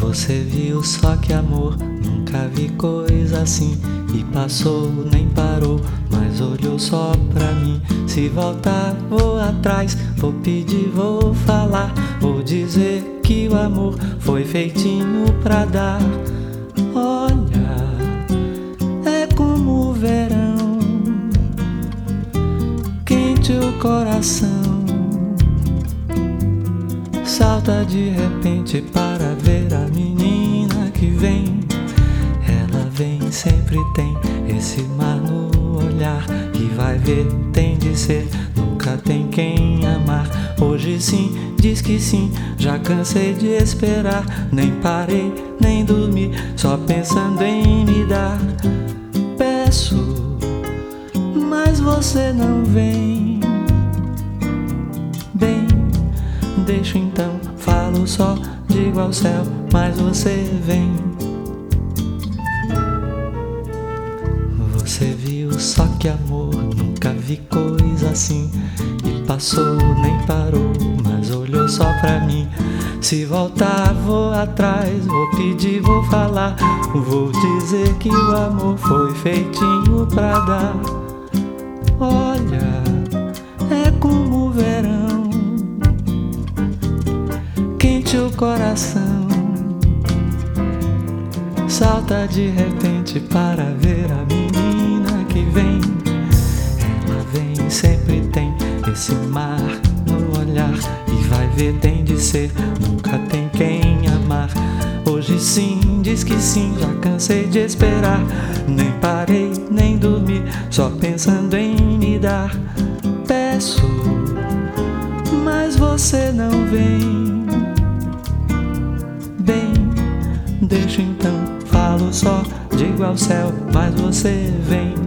Você viu só que amor, nunca vi coisa assim. E passou, nem parou, mas olhou só pra mim. Se voltar, vou atrás, vou pedir, vou falar. Vou dizer que o amor foi feitinho pra dar. Olha, é como o verão, quente o coração. Salta de repente para ver a menina que vem. Ela vem, sempre tem esse mar no olhar. E vai ver, tem de ser, nunca tem quem amar. Hoje sim, diz que sim, já cansei de esperar. Nem parei, nem dormi, só pensando em me dar. Peço, mas você não vem. Bem, deixo então, falo só, digo ao céu, mas você vem. Você viu só que amor, nunca vi coisa assim. E passou, nem parou, mas olhou só pra mim. Se voltar, vou atrás, vou pedir, vou falar. Vou dizer que o amor foi feitinho pra dar. Olha, é como o verão, quente o coração. Salta de repente para ver a menina que vem. Ela vem, sempre tem esse mar no olhar. E vai ver, tem de ser, nunca tem quem amar. Hoje sim, diz que sim, já cansei de esperar. Nem parei, nem dormi, só pensando em me dar. Peço, mas você não vem. Bem, deixo então, falo só, digo ao céu, mas você vem.